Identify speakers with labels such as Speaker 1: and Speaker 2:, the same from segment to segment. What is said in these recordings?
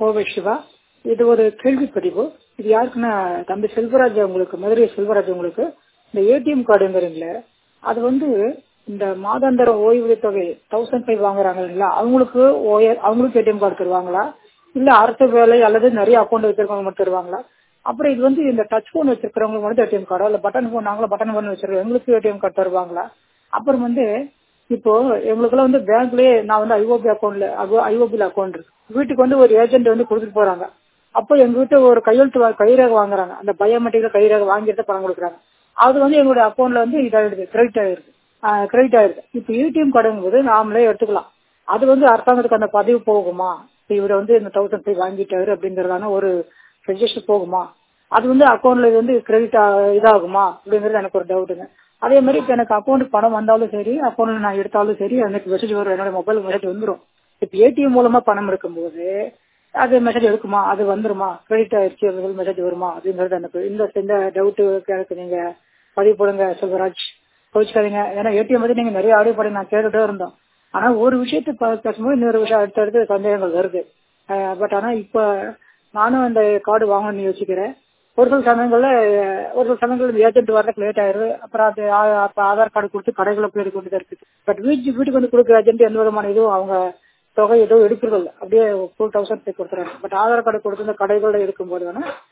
Speaker 1: கோவை சிவா. இது ஒரு கேள்விப்பதிவு. இது யாருக்குன்னா தம்பி செல்வராஜ் அவங்களுக்கு, மதுரை செல்வராஜ் அவங்களுக்கு. இந்த ஏடிஎம் கார்டுங்கிறீங்களே, அது இந்த மாதாந்திர ஓய்வூதிய தொகை 1005 வாங்குறாங்க இல்லைங்களா, அவங்களுக்கு ஏடிஎம் கார்டு தருவாங்களா, இல்ல அரசு வேலை அல்லது நிறைய அக்கௌண்ட் வச்சிருக்கவங்க மட்டும் தருவாங்களா? அப்புறம் இது இந்த டச் போன் வச்சிருக்கிறவங்களுக்கு மட்டும் ஏடிஎம் கார்டோ, இல்ல பட்டன் போன், நாங்களும் பட்டன் போன் வச்சிருக்கோம் எங்களுக்கு ஏடிஎம் கார்டு தருவாங்களா? அப்புறம் இப்போ எங்களுக்குலாம் பேங்க்லயே நான் ஐஓபில அக்கௌண்ட் இருக்கு. வீட்டுக்கு ஒரு ஏஜென்ட் கொடுத்துட்டு போறாங்க. அப்போ எங்க வீட்டு ஒரு கைரேகை வாங்குறாங்க. அந்த பயோமெட்ரிக்ல கைரேகை வாங்கிட்டு பணம் கொடுக்குறாங்க. அது எங்களுடைய அக்கௌண்ட்ல இதாயிடுது, கிரெடிட் ஆயிடுது. இப்ப ஏடிஎம் கார்டுங்கும் போது நாமளே எடுத்துக்கலாம். அது அரசாங்கத்துக்கு அந்த பதிவு போகுமா? இவர் இந்த 1005 வாங்கிட்டாரு அப்படிங்கறதான ஒரு ரெஜிஸ்டர் போகுமா? அது அக்கௌண்ட்ல கிரெடிட் இதாகுமா அப்படிங்கறது எனக்கு ஒரு டவுட்டுங்க. அதே மாதிரி இப்ப எனக்கு அக்கௌண்ட் பணம் வந்தாலும் சரி, அக்கௌண்ட்ல நான் எடுத்தாலும் சரி, எனக்கு மெசேஜ் வரும், என்னோட மொபைல் மெசேஜ் வந்துடும். இப்ப ஏடிஎம் மூலமா பணம் எடுக்கும்போது அது மெசேஜ் எடுக்குமா, அது வந்துருமா, கிரெடிட் ஆயிடுச்சு மெசேஜ் வருமா அப்படிங்கறது எனக்கு இந்த டவுட் எனக்கு நீங்க பதிவு போடுங்க செல்வராஜ். கோவிச்சுக்காதீங்க. ஏன்னா ஏடிஎம் நீங்க நிறைய ஆடியோ படம் நான் கேட்டுட்டே இருந்தோம். ஆனா ஒரு விஷயத்தை பேசும்போது இன்னொரு விஷயம் அடுத்தடுத்து சந்தேகங்கள் வருது. பட் ஆனா இப்ப நானும் அந்த கார்டு வாங்கணும்னு யோசிக்கிறேன். ஒரு சில சமயங்கள்ல ஏஜென்ட் வரதுக்கு லேட் ஆயிரு. அப்புறம் அது ஆதார் கார்டு கொடுத்து கடைகளை போய் எடுக்க வேண்டியதா இருக்குது. பட் வீட்டுக்கு கொடுக்குற ஏஜென்ட் எந்த விதமான இதுவும் அவங்க தொகை எதுவும் எடுக்கிறது இல்லை. அப்படியே 2000 கொடுத்துறாங்க. பட் ஆதார் கார்டு கொடுத்து இந்த கடைகள எடுக்கும்போது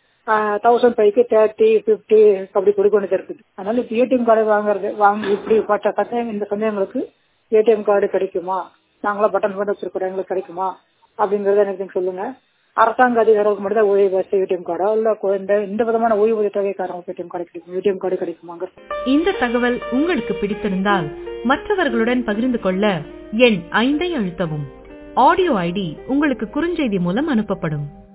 Speaker 1: 1005க்கு 30, 50 அப்படி கொடுக்க வேண்டியது இருக்குது. அதனால இப்ப ஏடிஎம் கார்டு வாங்கி இப்படிப்பட்ட இந்த சந்தேகங்களுக்கு ஏடிஎம் கார்டு கிடைக்குமா, நாங்களா பட்டன் போட்டு வச்சிருக்கிறோம் எங்களுக்கு கிடைக்குமா அப்படிங்கறத எனக்கு சொல்லுங்க. அரசாங்க அதிகாரிகளுக்கு மட்டும் தான் ஓய்வு ஏடிஎம் கார்டோ, இல்ல இந்த விதமான ஓய்வூதிய தொகைக்காரங்களுக்கு ஏடிஎம் கார்டு கிடைக்குமாங்க?
Speaker 2: இந்த தகவல் உங்களுக்கு பிடித்திருந்தால் மற்றவர்களுடன் பகிர்ந்து கொள்ள எண் 5 அழுத்தவும். ஆடியோ ஐடி உங்களுக்கு குறுஞ்செய்தி மூலம் அனுப்பப்படும்.